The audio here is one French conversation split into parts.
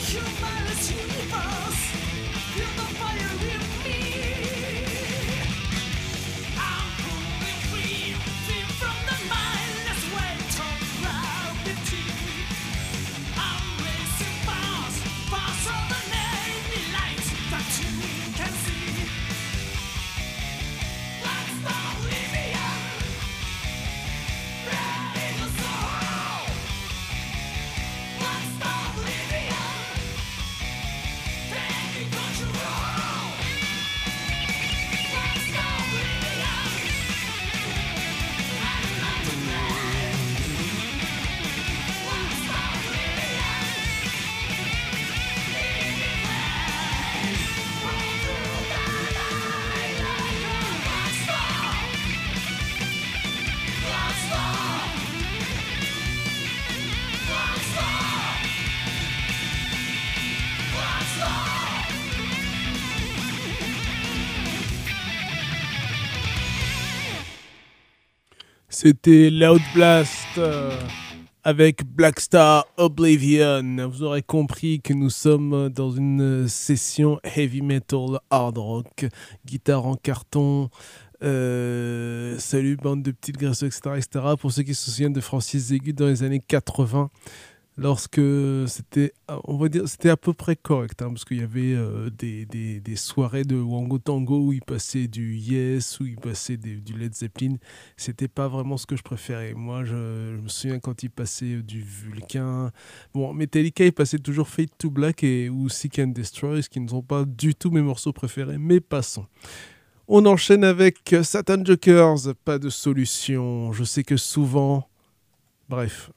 C'était Loud Blast avec Black Star Oblivion. Vous aurez compris que nous sommes dans une session heavy metal, hard rock, guitare en carton. Salut bande de petites graisseux, etc. Pour ceux qui se souviennent de Francis Zégut dans les années 80, lorsque c'était, on va dire, c'était à peu près correct, parce qu'il y avait des soirées de Wango Tango où il passait du Yes, où il passait du Led Zeppelin. C'était pas vraiment ce que je préférais. Moi, je me souviens quand il passait du Vulcain. Bon, Metallica, il passait toujours Fade to Black ou Seek and Destroy, ce qui ne sont pas du tout mes morceaux préférés, mais passons. On enchaîne avec Satan Jokers, pas de solution. Je sais que souvent... Bref...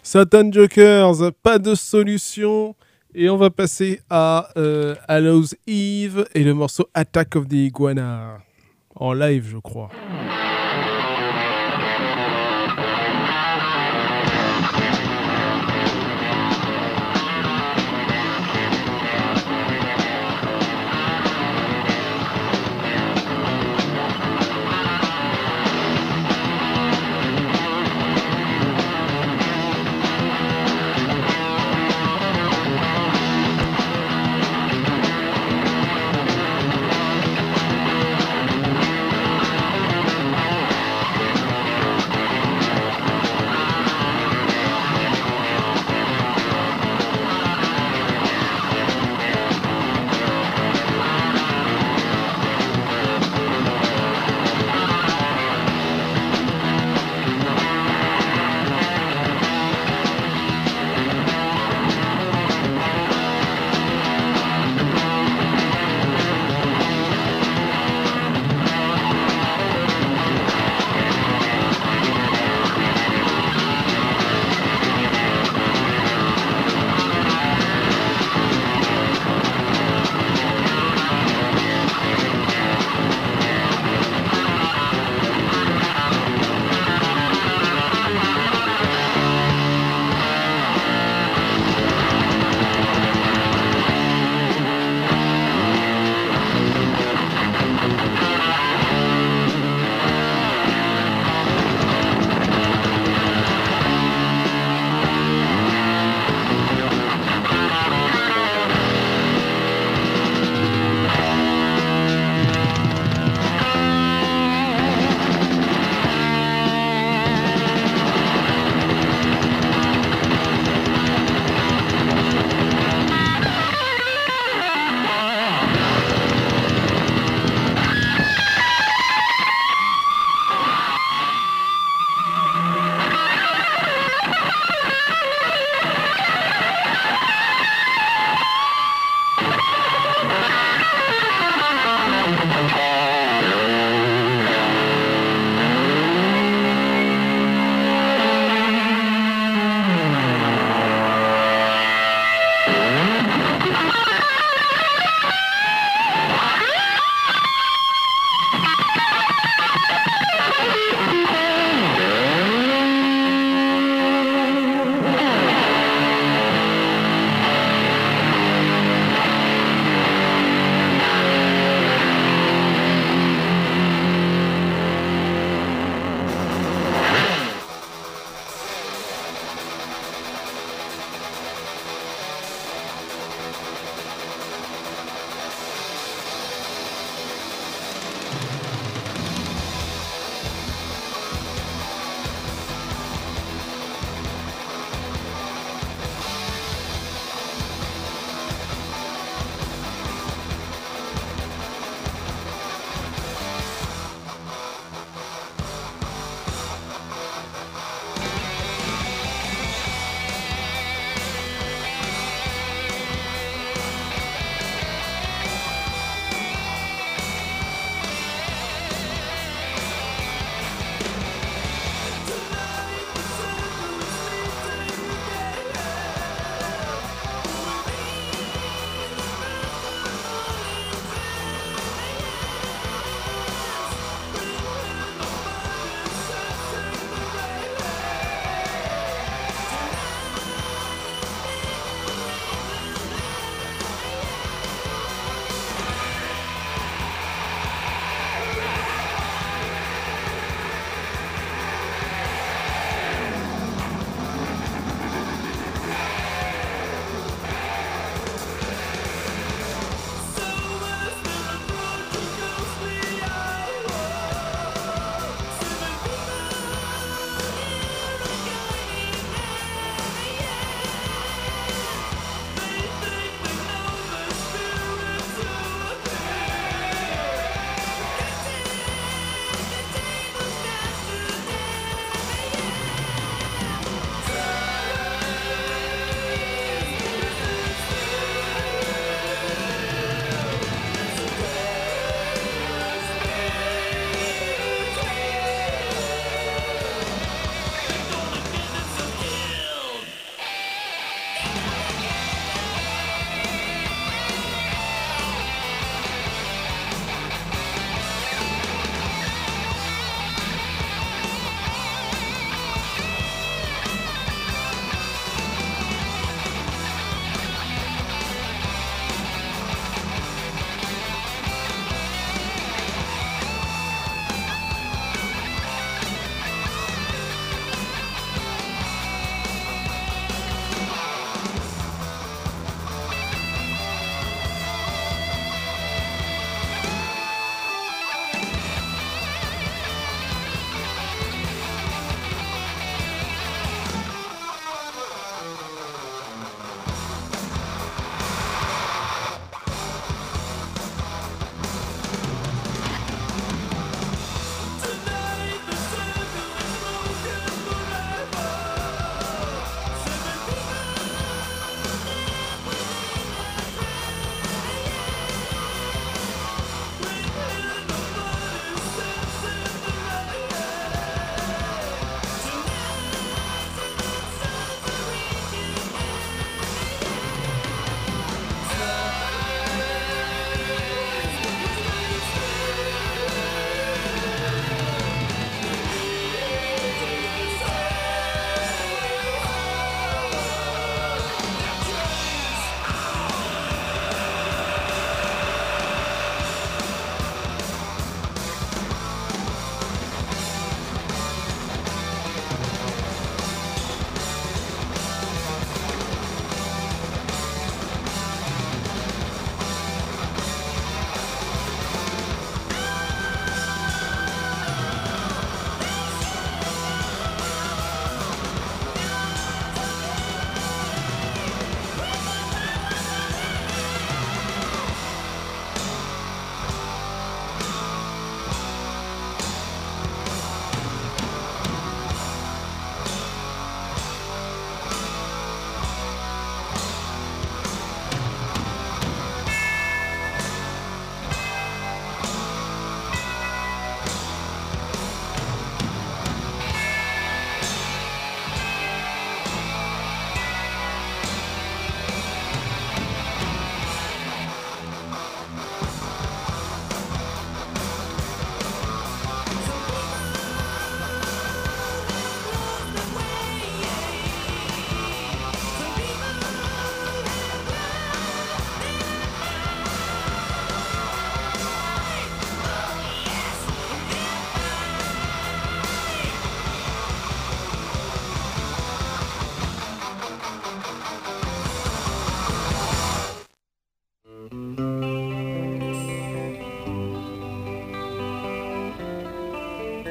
Satan Jokers, pas de solution. Et on va passer à Hallows Eve et le morceau Attack of the Iguana. En live, je crois.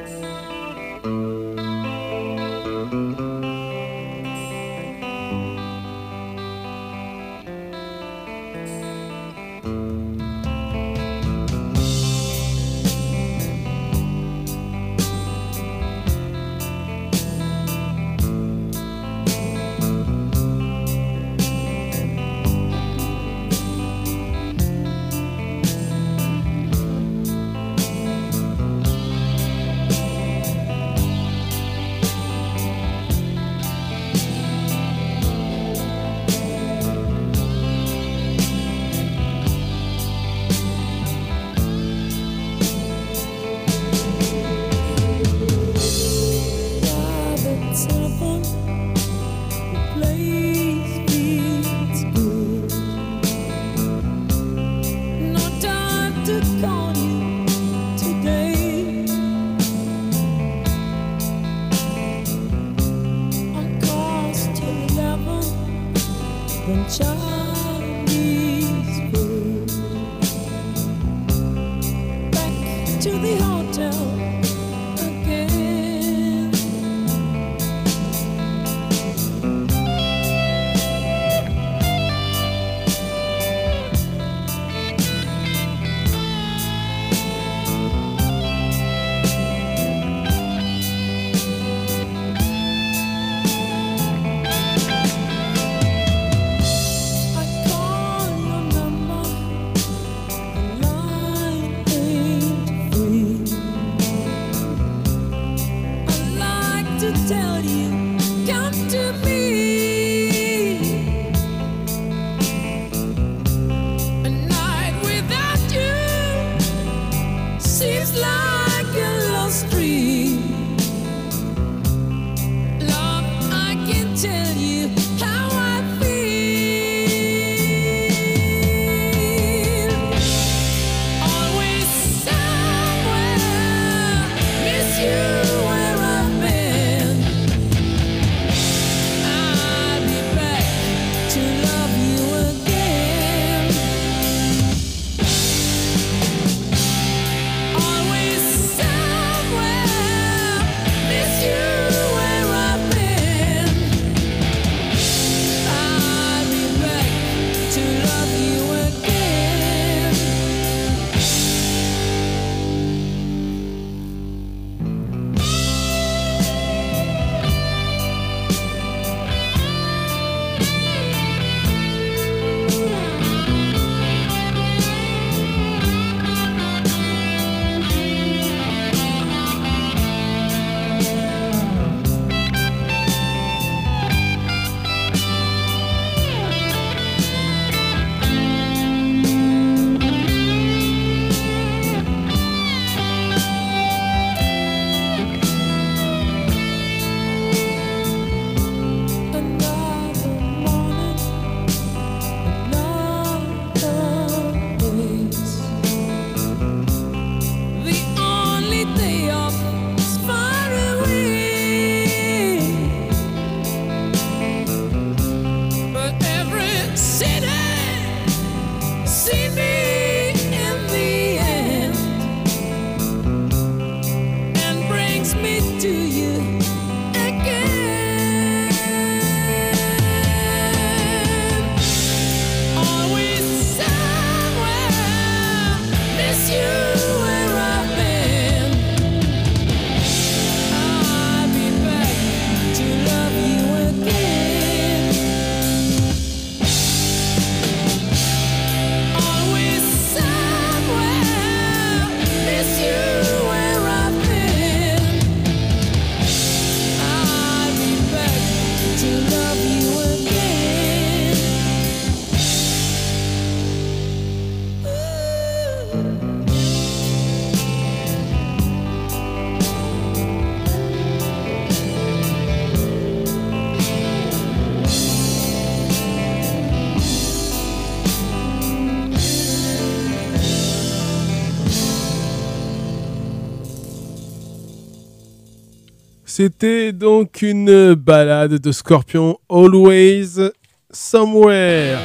C'était donc une balade de Scorpion, Always Somewhere.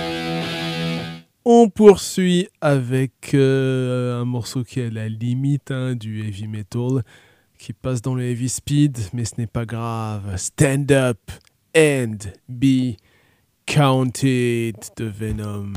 On poursuit avec un morceau qui est à la limite du heavy metal, qui passe dans le heavy speed, mais ce n'est pas grave. Stand up and be counted de Venom.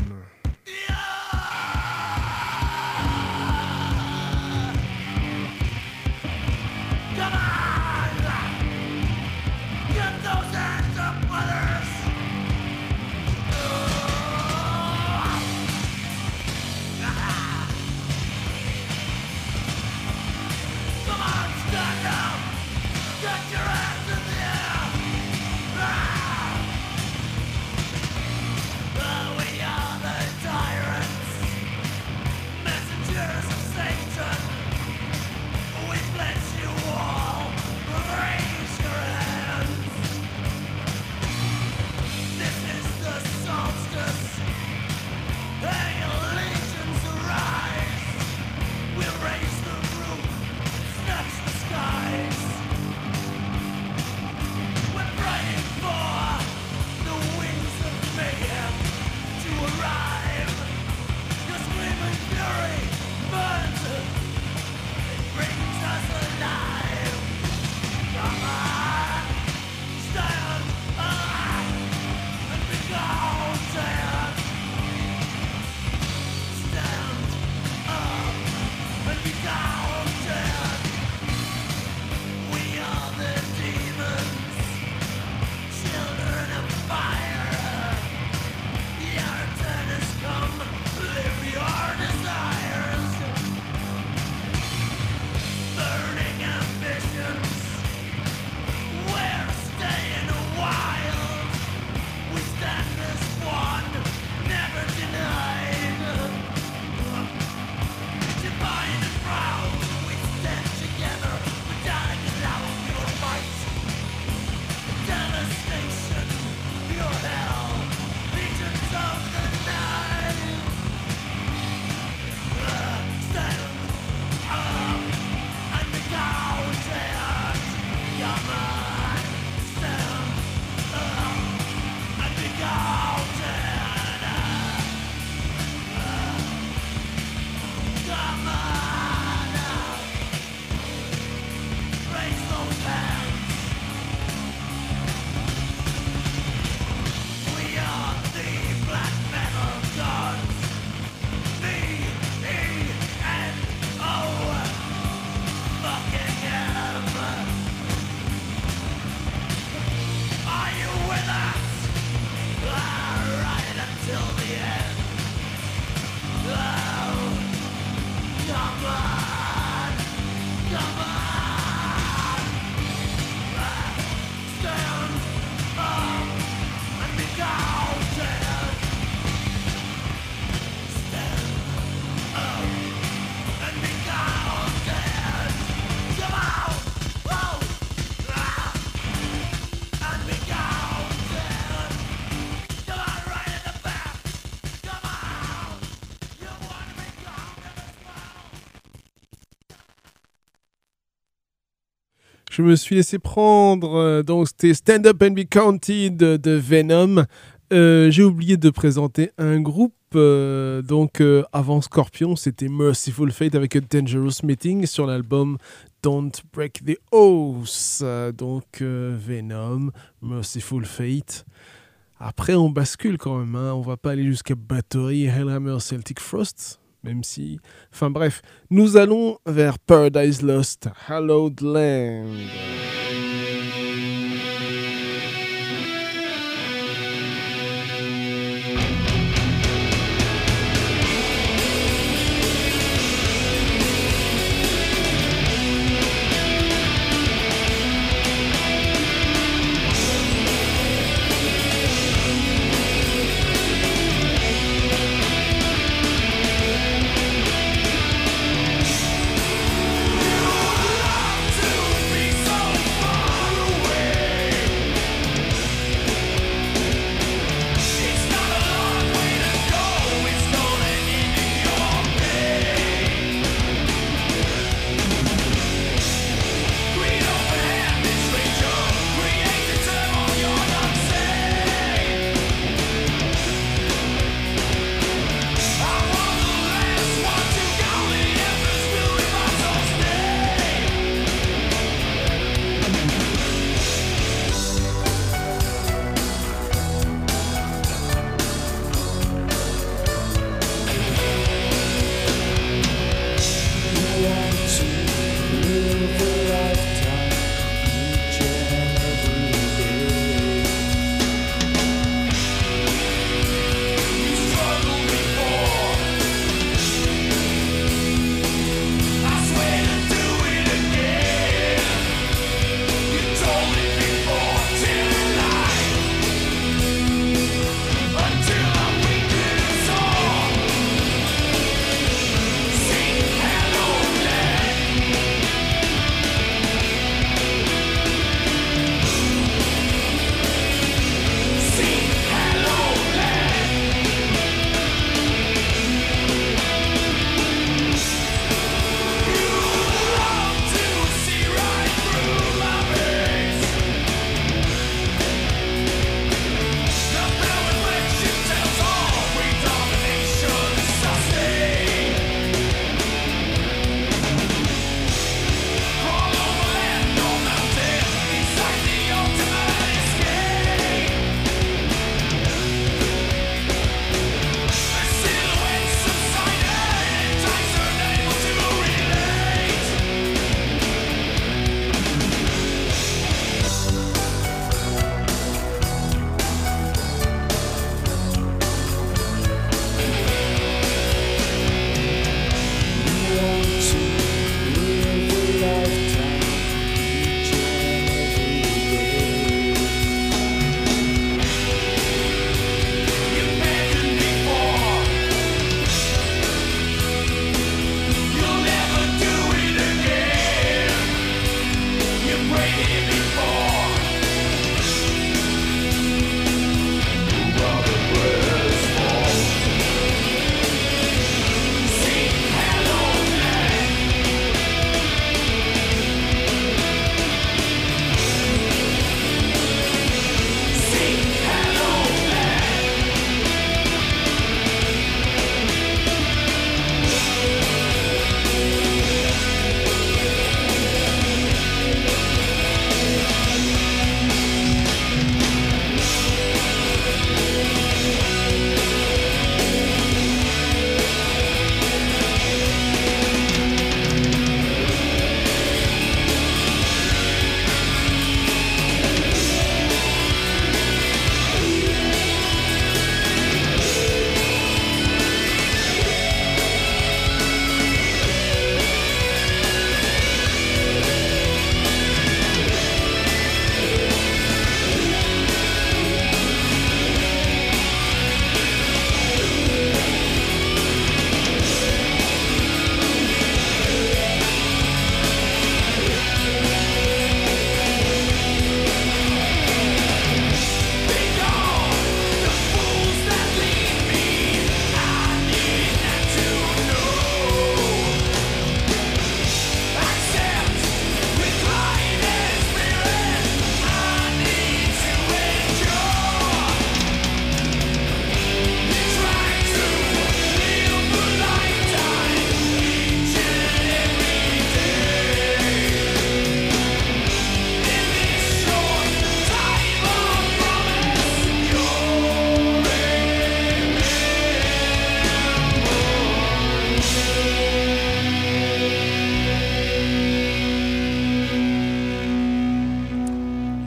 Je me suis laissé prendre, donc c'était Stand Up and Be Counted de Venom. J'ai oublié de présenter un groupe, avant Scorpion, c'était Merciful Fate avec A Dangerous Meeting sur l'album Don't Break the Oath. Venom, Merciful Fate. Après on bascule quand même, hein. On va pas aller jusqu'à Bathory, Hellhammer, Celtic Frost. Même si... Enfin bref, nous allons vers Paradise Lost, Hallowed Land. To be so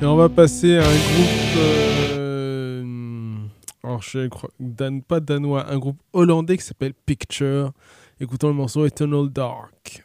Et on va passer à un groupe, alors je crois, pas danois, un groupe hollandais qui s'appelle Picture. Écoutons le morceau Eternal Dark.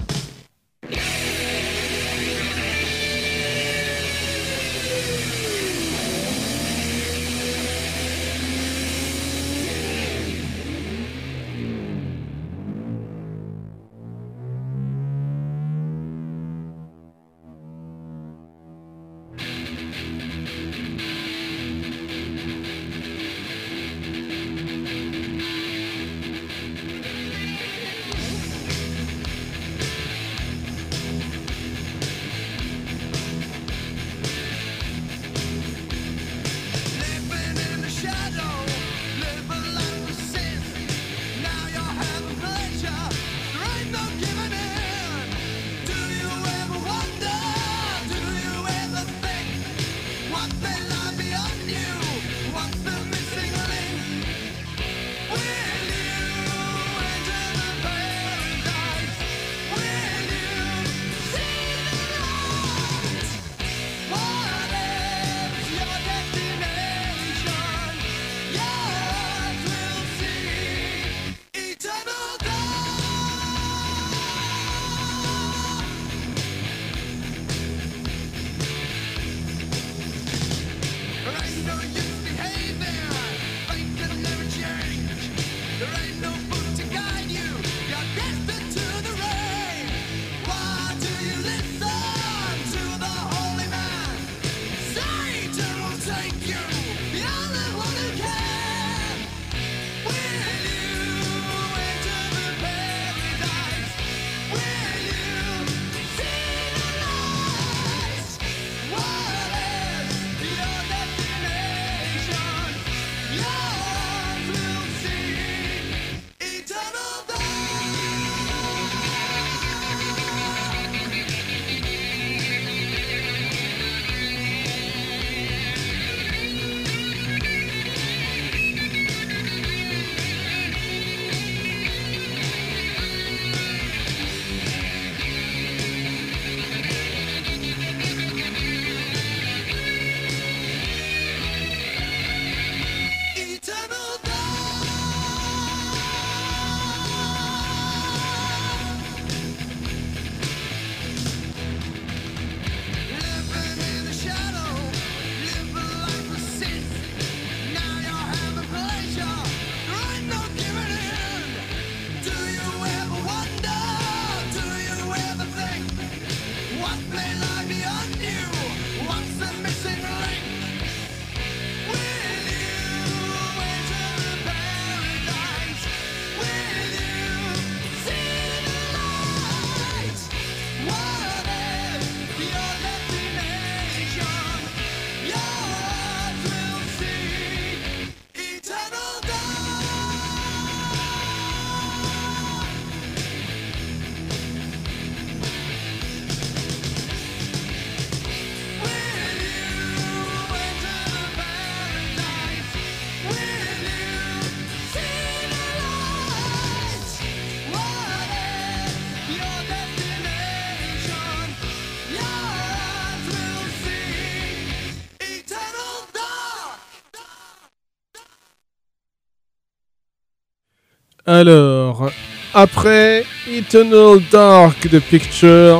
Alors, après Eternal Dark de Picture,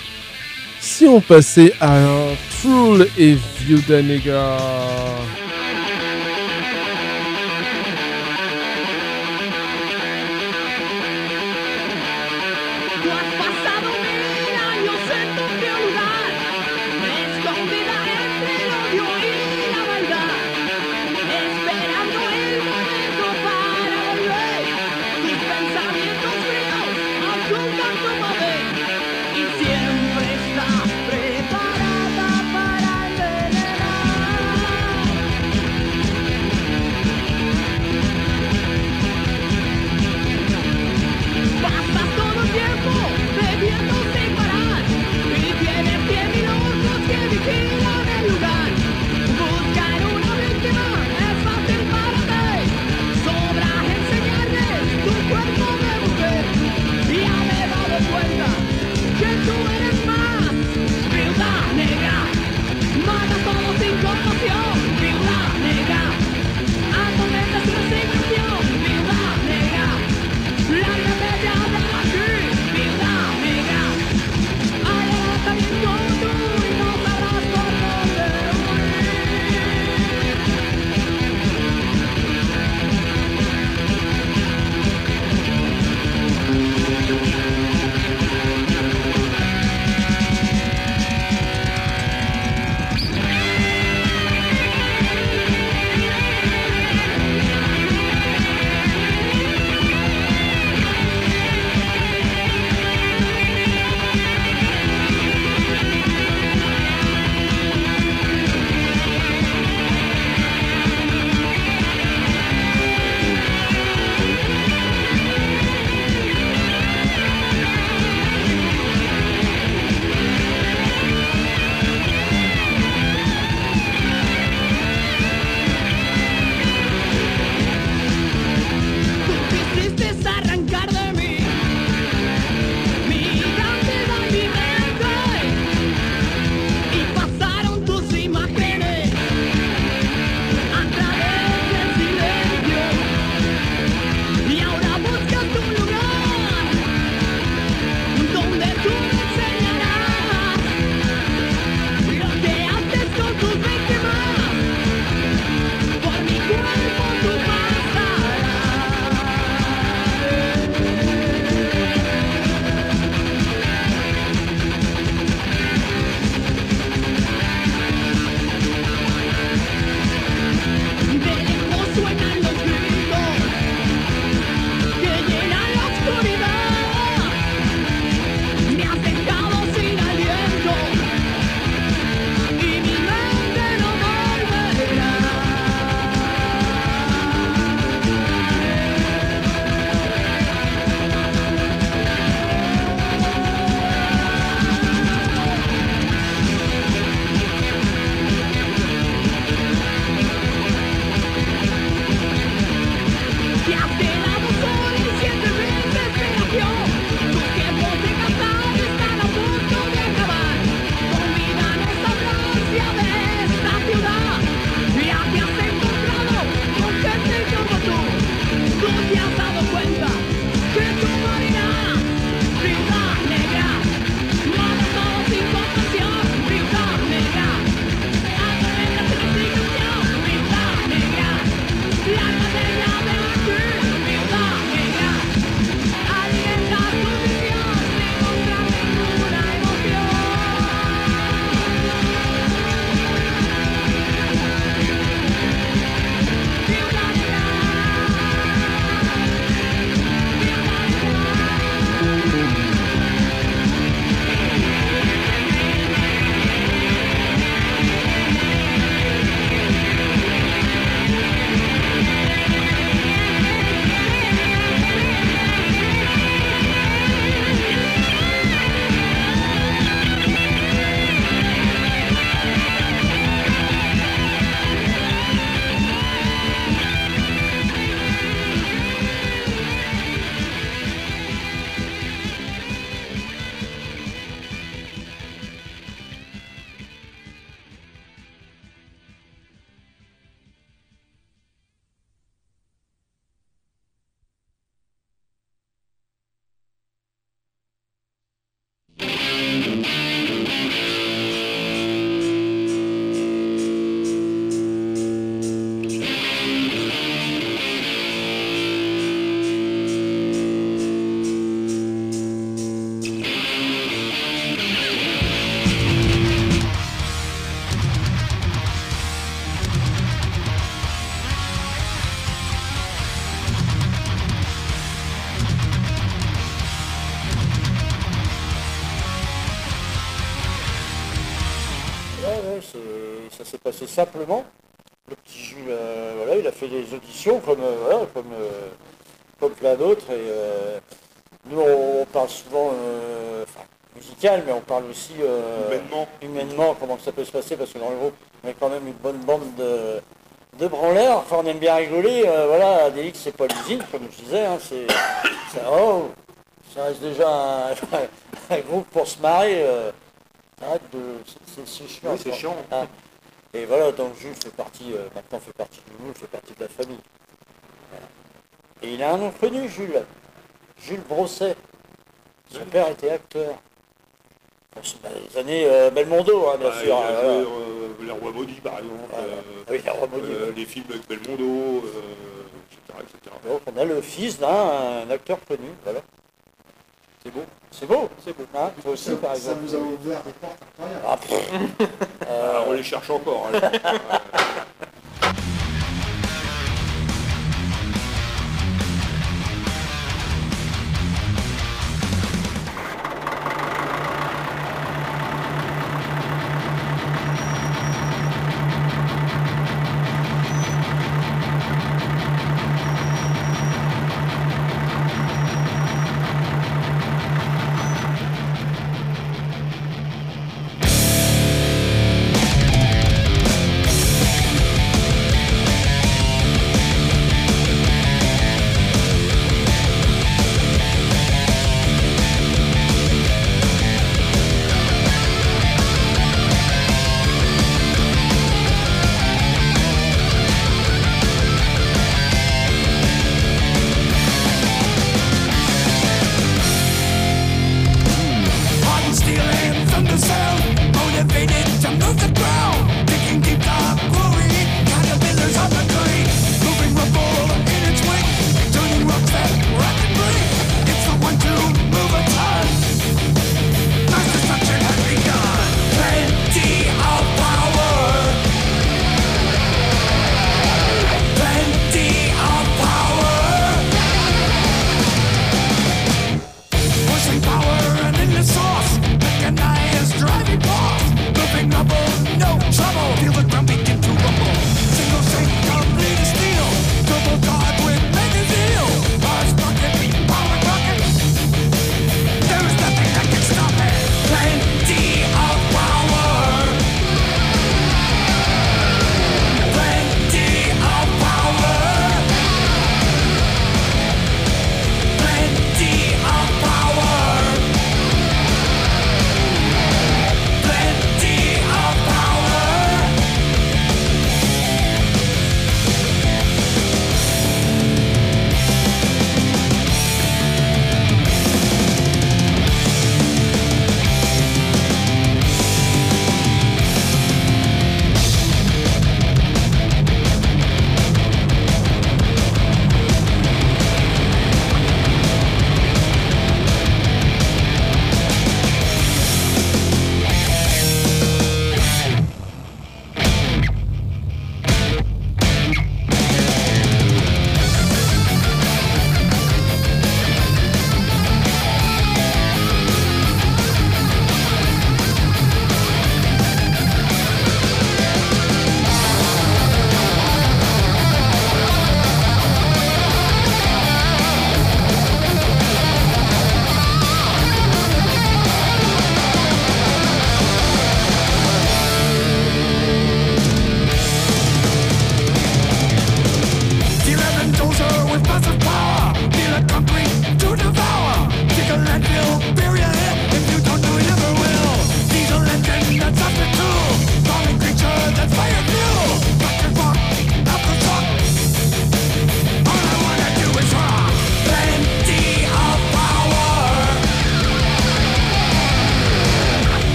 si on passait à un Troll et Viuda Negra. ouais, ça s'est passé simplement. Le petit Jules, voilà, il a fait des auditions comme plein d'autres. Et nous, on parle souvent musical, mais on parle aussi humainement, comment ça peut se passer, parce que dans le groupe, on est quand même une bonne bande de branleurs. Enfin, on aime bien rigoler. Voilà, ADX, c'est pas l'usine, comme je disais. Hein, ça reste déjà un groupe pour se marrer. Arrête c'est chiant. Oui, c'est chiant. Ah. Et voilà, donc Jules maintenant fait partie de nous, fait partie de la famille. Voilà. Et il a un nom connu, Jules. Jules Brosset. Son père était acteur. Les années Belmondo, hein, bien sûr. Il a joué Les Rois Maudits, par exemple. Oui, Les Rois Maudits. Les films avec Belmondo, etc., etc. Donc on a le fils d'un acteur connu, voilà. C'est beau. C'est beau, c'est beau. Hein, toi aussi, par Ça exemple. vous a ouvert des portes incroyables. On les cherche encore. Hein.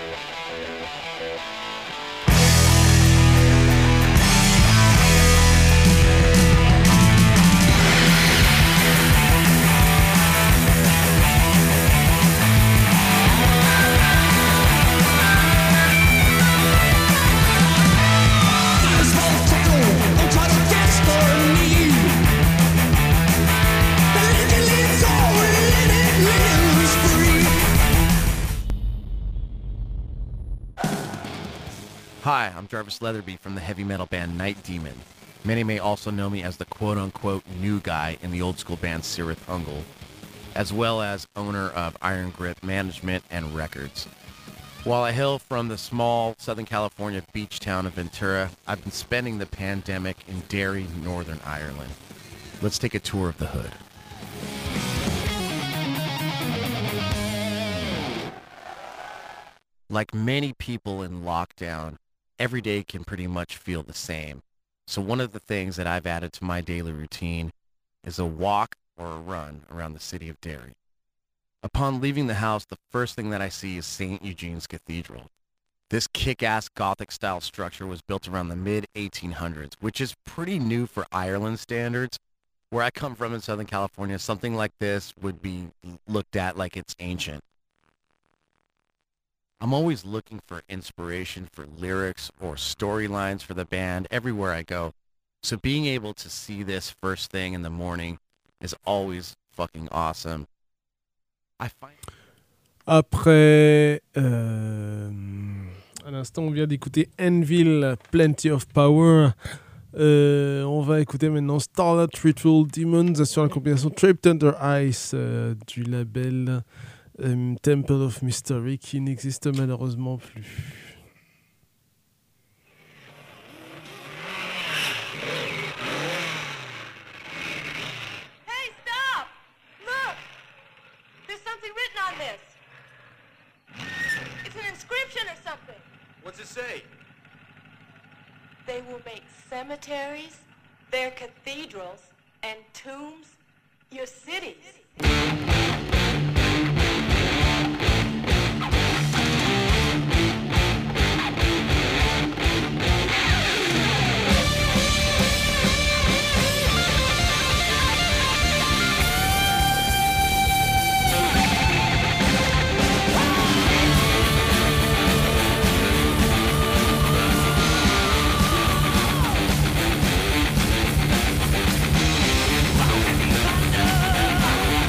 Hi, I'm Jarvis Leatherby from the heavy metal band Night Demon. Many may also know me as the quote-unquote new guy in the old school band Cirith Ungol, as well as owner of Iron Grip Management and Records. While I hail from the small Southern California beach town of Ventura, I've been spending the pandemic in Derry, Northern Ireland. Let's take a tour of the hood. Like many people in lockdown, every day can pretty much feel the same. So one of the things that I've added to my daily routine is a walk or a run around the city of Derry. Upon leaving the house, the first thing that I see is St. Eugene's Cathedral. This kick-ass Gothic-style structure was built around the mid-1800s, which is pretty new for Ireland standards. Where I come from in Southern California, something like this would be looked at like it's ancient. I'm always looking for inspiration for lyrics or storylines for the band everywhere I go. So being able to see this first thing in the morning is always fucking awesome. Après, à l'instant, on vient d'écouter Anvil, Plenty of Power. On va écouter maintenant Starlight Ritual Demons sur la compilation Trapped Under Ice du label Temple of Mystery qui n'existe malheureusement plus. Hey, stop! Look! There's something written on this. It's an inscription or something. What's it say? They will make cemeteries, their cathedrals, and tombs your cities. Thunder!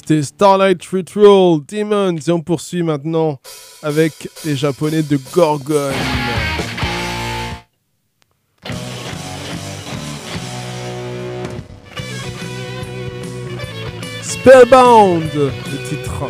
C'était Starlight Ritual, Demons, et on poursuit maintenant avec les Japonais de Gorgon. Spellbound, le titre.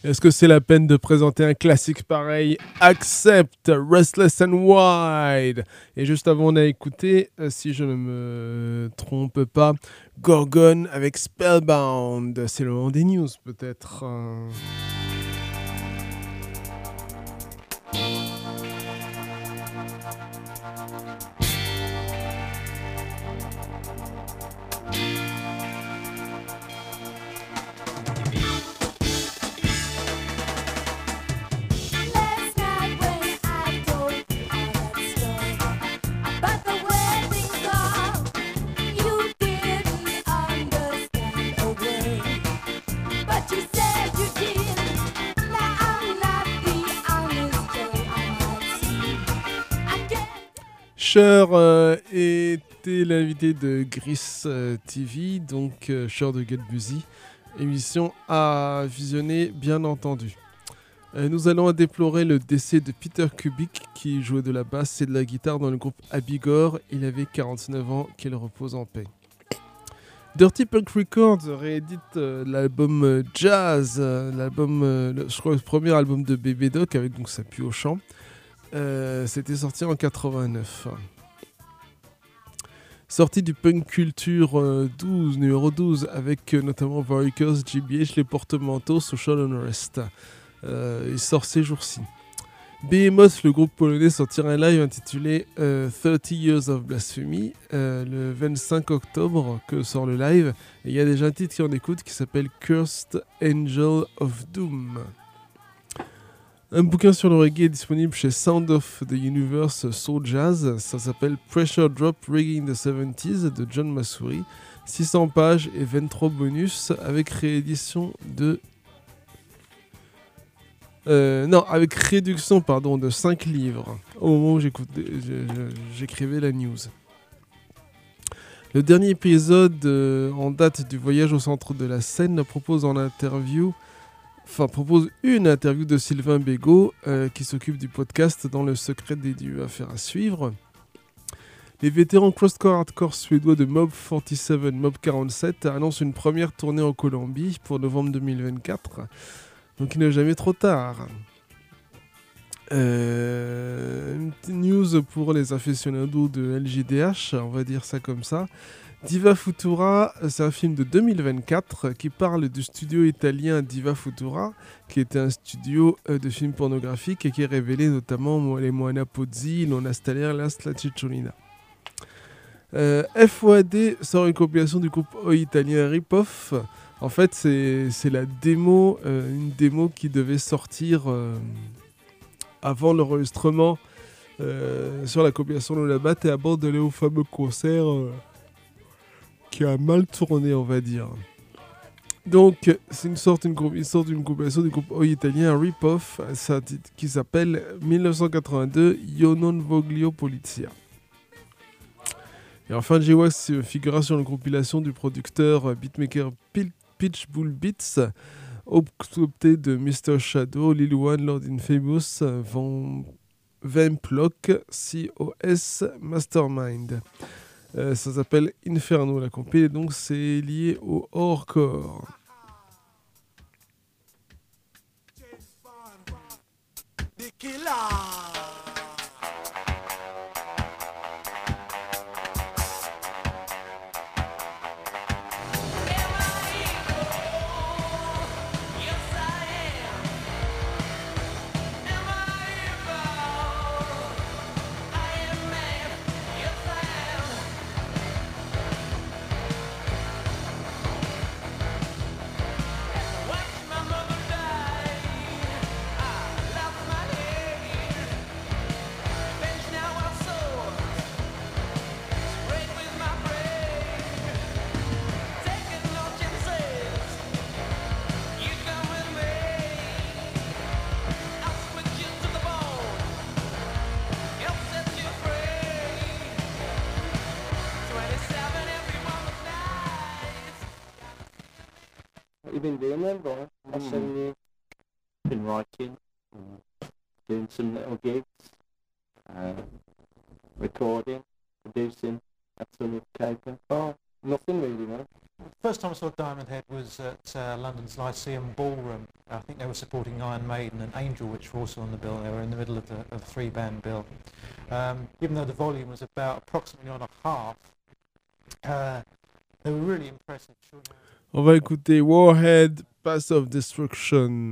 Est-ce que c'est la peine de présenter un classique pareil? Accept, Restless and Wild. Et juste avant, on a écouté, si je ne me trompe pas, Gorgon avec Spellbound. C'est le moment des news, peut-être. Cher était l'invité de Gris TV, donc Cher de Get Busy, émission à visionner bien entendu. Nous allons déplorer le décès de Peter Kubik qui jouait de la basse et de la guitare dans le groupe Abigor. Il avait 49 ans, qu'il repose en paix. Dirty Punk Records réédite l'album Jazz, je crois le premier album de Bébé Doc avec donc sa pue au chant. C'était sorti en 89. Sortie du Punk Culture numéro 12, avec notamment Varicose, GBH, Les Porte-Manteaux, Social Unrest. Il sort ces jours-ci. Behemoth, le groupe polonais, sortira un live intitulé 30 Years of Blasphemy le 25 octobre que sort le live. Et il y a déjà un titre qu'on écoute qui s'appelle Cursed Angel of Doom. Un bouquin sur le reggae est disponible chez Sound of the Universe Soul Jazz. Ça s'appelle Pressure Drop Reggae in the 70s de John Massouri. 600 pages et 23 bonus avec réédition de... avec réduction de 5 livres au moment où j'écrivais la news. Le dernier épisode en date du voyage au centre de la Seine propose une interview de Sylvain Bégaud qui s'occupe du podcast Dans le secret des dieux, affaire à suivre. Les vétérans crosscore hardcore suédois de Mob 47, Mob 47 annoncent une première tournée en Colombie pour novembre 2024. Donc il n'est jamais trop tard. Une petite news pour les aficionados de LJDH, on va dire ça comme ça. Diva Futura, c'est un film de 2024 qui parle du studio italien Diva Futura, qui était un studio de films pornographiques et qui a révélé notamment les Moana Pozzi, Nonna Staller, La Cicciolina. FOAD sort une compilation du groupe italien Ripoff. En fait, c'est la démo, une démo qui devait sortir avant l'enregistrement sur la compilation de la batte et abandonné au fameux concert qui a mal tourné, on va dire. Donc, c'est une sorte d'une compilation du groupe italien Ripoff qui s'appelle 1982 Io non voglio polizia. Et enfin, J-Wax figurera sur la compilation du producteur beatmaker Pitchbull Beats, octopté de Mr. Shadow, Lil One, Lord Infamous, Vamplock, COS, Mastermind. Ça s'appelle Inferno, la compil, et donc c'est lié au hardcore. You've been doing then, boy? Last 7 years? Been writing, doing some little gigs, recording, producing, that sort of caper. Oh, Nothing really, no. First time I saw Diamond Head was at London's Lyceum Ballroom. I think they were supporting Iron Maiden and Angel, which were also on the bill. They were in the middle of the three-band bill. Even though the volume was about approximately on a half, they were really impressive. On va écouter Warhead, Path of Destruction.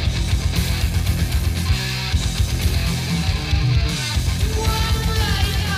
One right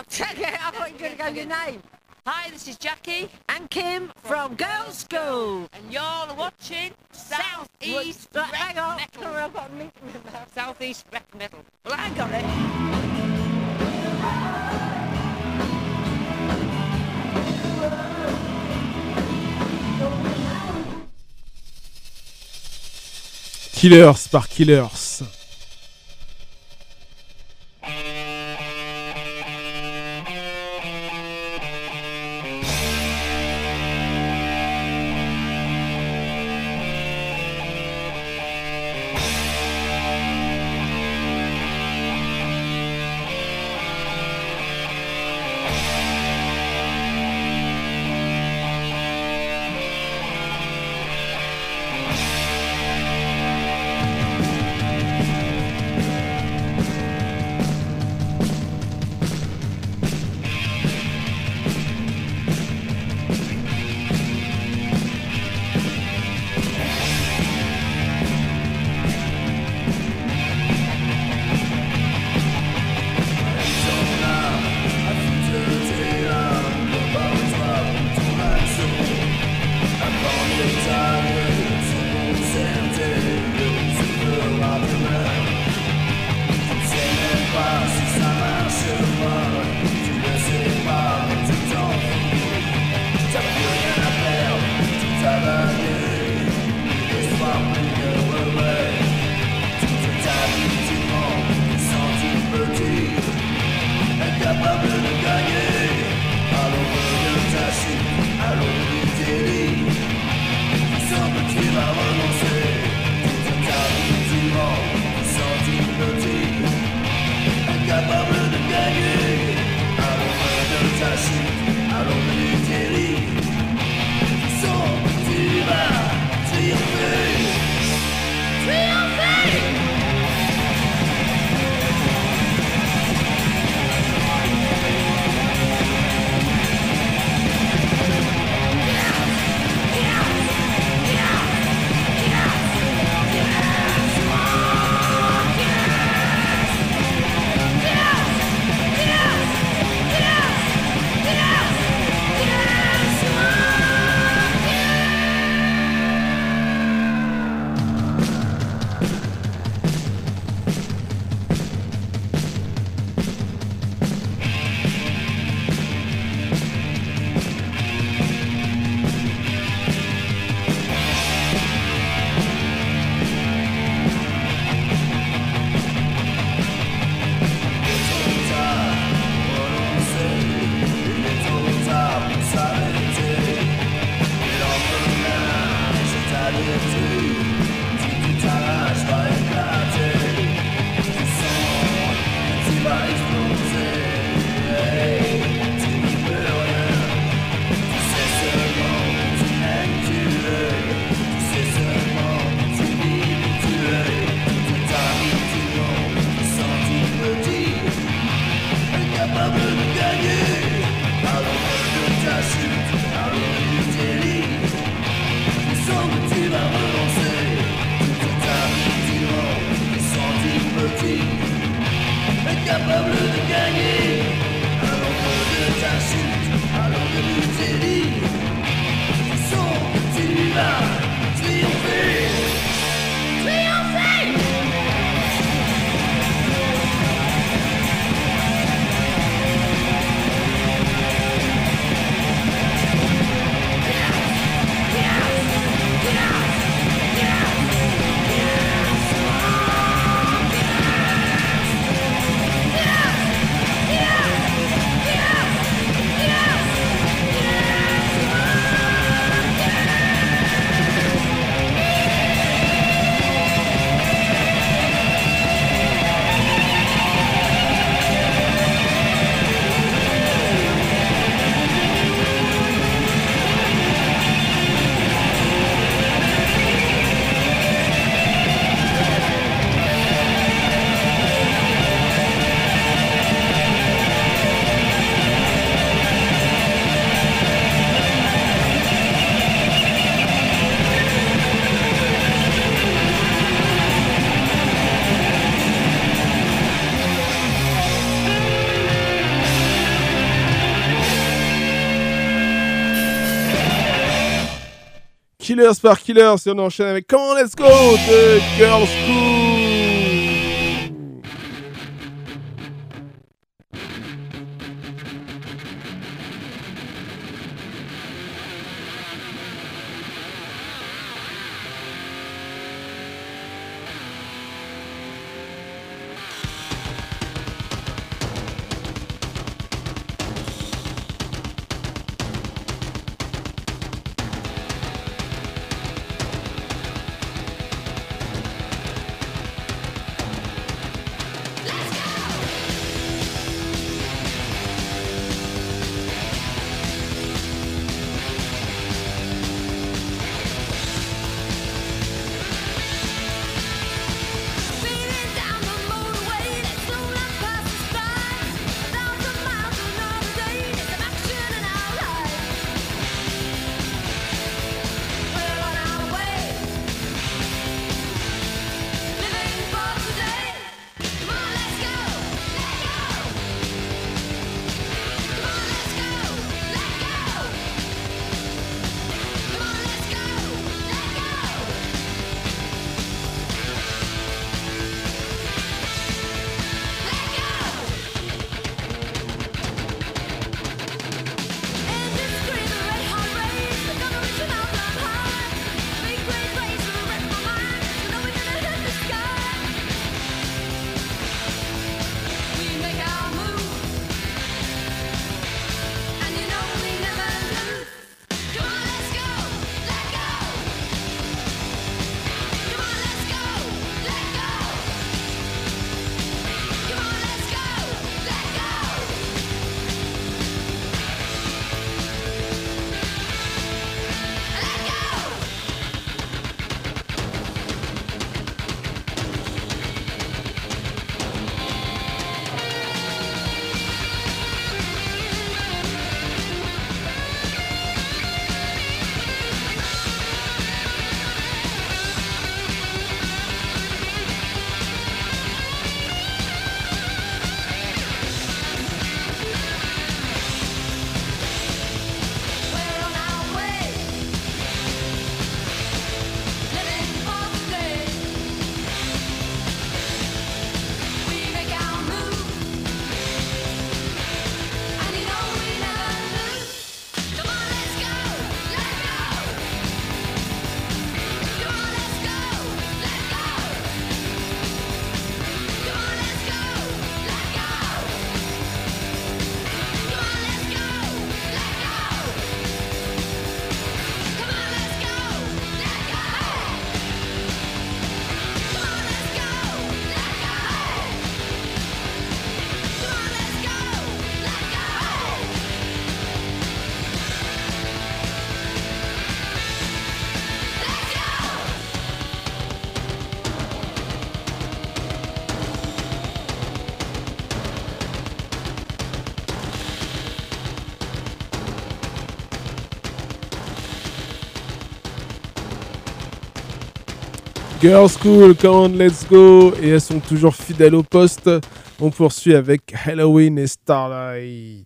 take it. I thought you were going to go your name. Hi, this is Jackie and Kim from Girls' School. And you're watching South East Rec Metal. Sorry, I've got a meeting with that. South East Rec Metal. Well, I got it. Killers par Killers. Killers par Killers et on enchaîne avec Come on Let's Go de Girls School. Girls School, come on, let's go. Et elles sont toujours fidèles au poste. On poursuit avec Halloween et Starlight.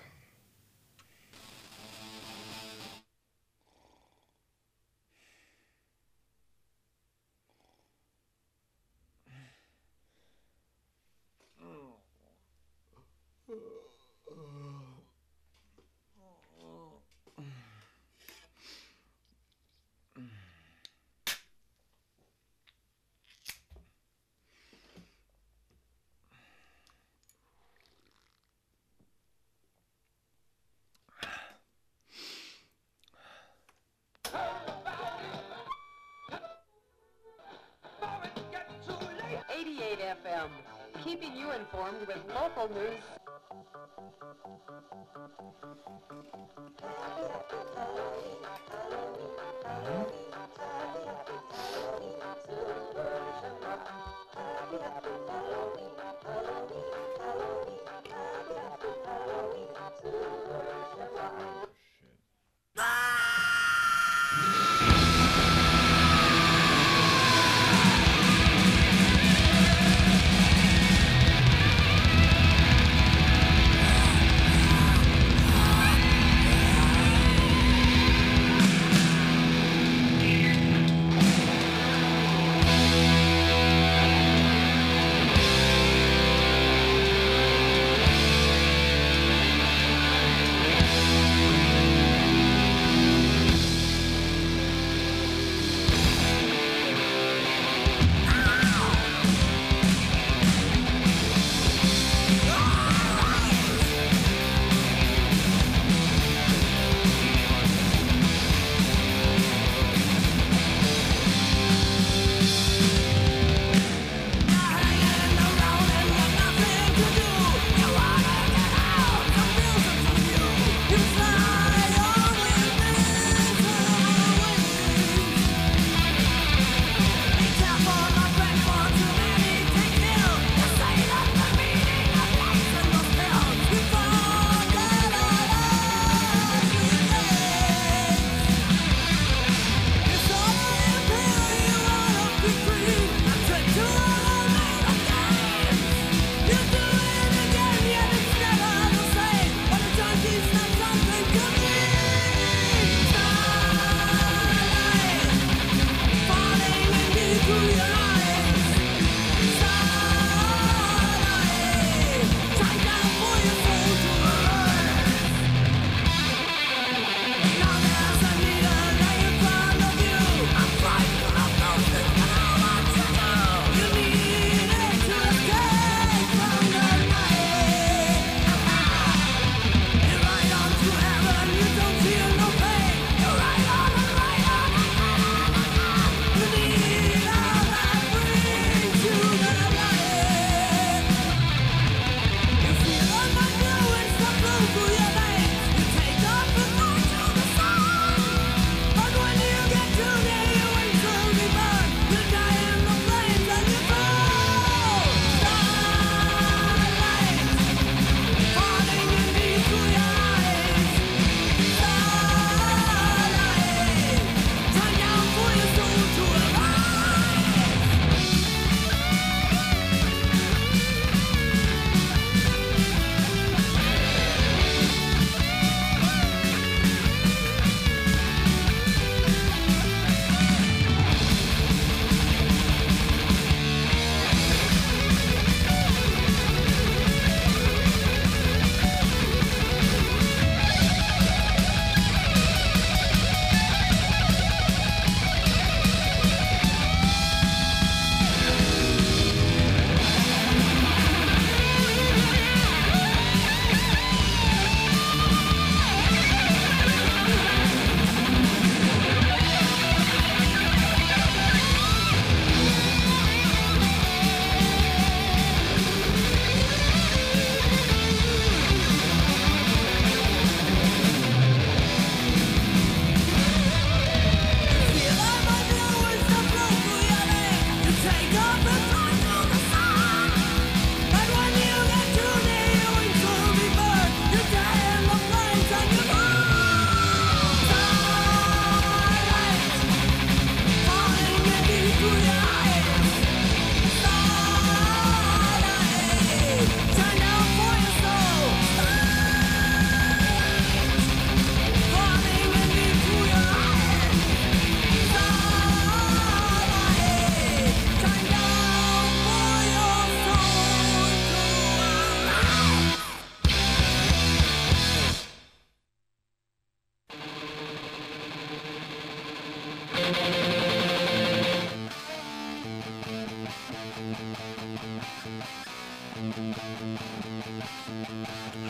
FM, keeping you informed with local news.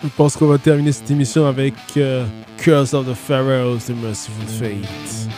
Je pense qu'on va terminer cette émission avec Curse of the Pharaohs de Merciful Fate.